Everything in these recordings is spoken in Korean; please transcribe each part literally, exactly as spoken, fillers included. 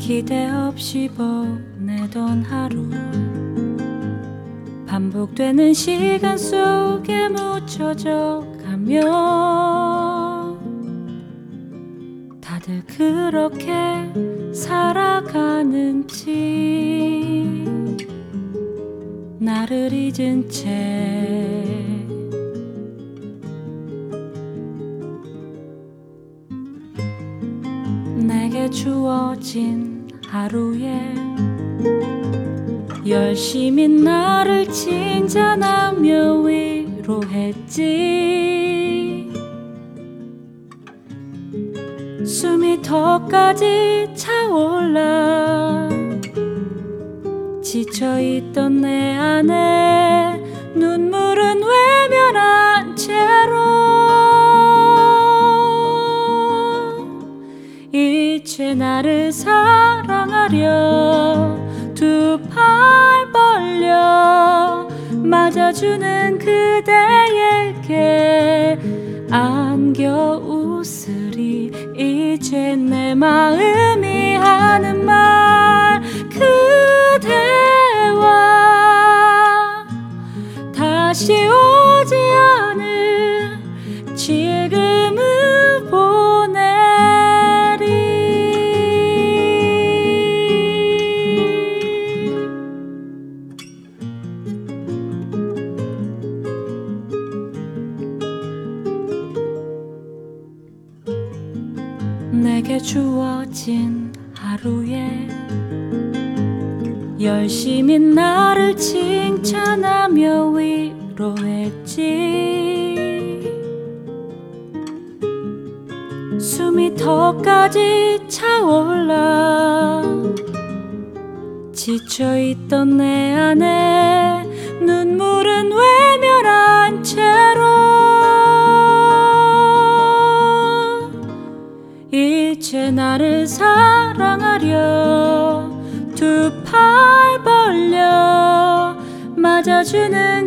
기대 없이 보내던 하루, 반복되는 시간 속에 묻혀져 가며 다들 그렇게 살아가는지 나를 잊은 채 내게 주어진 하루에 열심히 나를 칭찬하며 위로했지. 숨이 턱까지 차올라 지쳐있던 내 안에 눈물은 외면한 채로 이제 나를 사랑하려 두 팔 벌려 맞아주는 그대에게 안겨 웃으리. 이제 내 마음이 하는 말 그대와 다시 오지 않을 지금을 보내리. 내게 주어진 하루에 열심히 나를 칭찬하며 위로했지. 숨이 턱까지 차올라 지쳐있던 내 안에 눈물은 외면한 채로 이제 나를 사랑하려 두 팔 벌려 맞아주는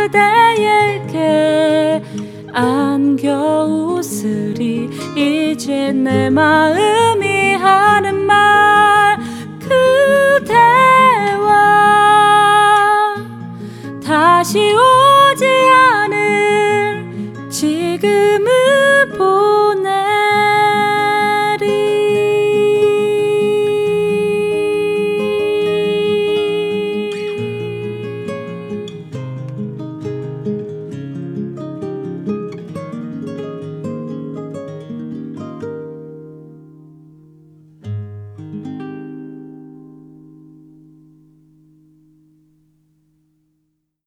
그대에게 안겨 웃으리. 이제 내 마음이 하는 말 그대와 다시 오지 않을